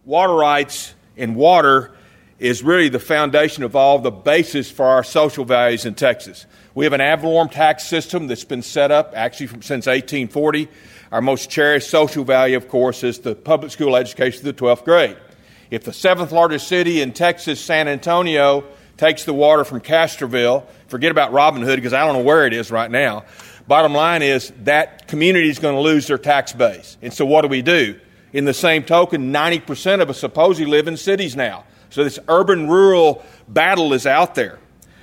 water rights and water is really the foundation of all the basis for our social values in Texas. We have an ad valorem tax system that's been set up actually since 1840. Our most cherished social value, of course, is the public school education to the 12th grade. If the seventh largest city in Texas, San Antonio, takes the water from Castroville, forget about Robin Hood because I don't know where it is right now. Bottom line is that community is going to lose their tax base. And so what do? In the same token, 90% of us supposedly live in cities now. So this urban-rural battle is out there.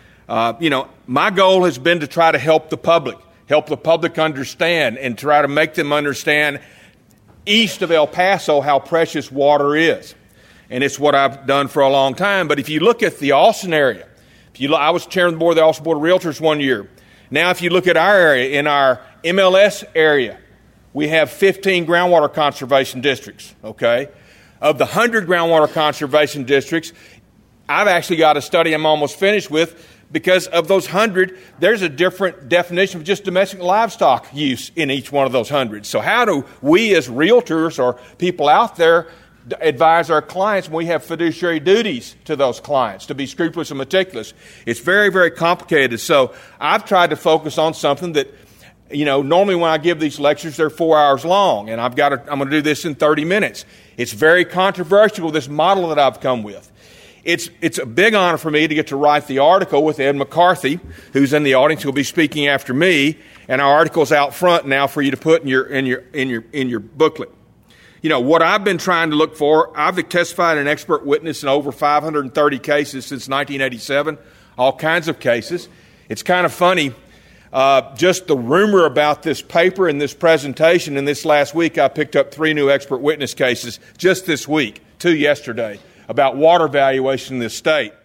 My goal has been to try to help the public understand and try to make them understand east of El Paso how precious water is. And it's what I've done for a long time. But if you look at the Austin area, I was chairman of the board of the Austin Board of Realtors one year. Now if you look at our area, in our MLS area, we have 15 groundwater conservation districts, okay? Of the 100 groundwater conservation districts, I've actually got a study I'm almost finished with because of those 100, there's a different definition of just domestic livestock use in each one of those 100. So how do we as realtors or people out there advise our clients when we have fiduciary duties to those clients to be scrupulous and meticulous? It's very, very complicated. So I've tried to focus on something that, normally when I give these lectures, they're 4 hours long, and I'm going to do this in 30 minutes. It's very controversial, this model that I've come with. It's a big honor for me to get to write the article with Ed McCarthy, who's in the audience, who'll be speaking after me, and our article's out front now for you to put in your booklet. What I've been trying to look for, I've testified an expert witness in over 530 cases since 1987, all kinds of cases. It's kind of funny, just the rumor about this paper and this presentation, and this last week I picked up 3 new expert witness cases just this week, 2 yesterday, about water valuation in this state.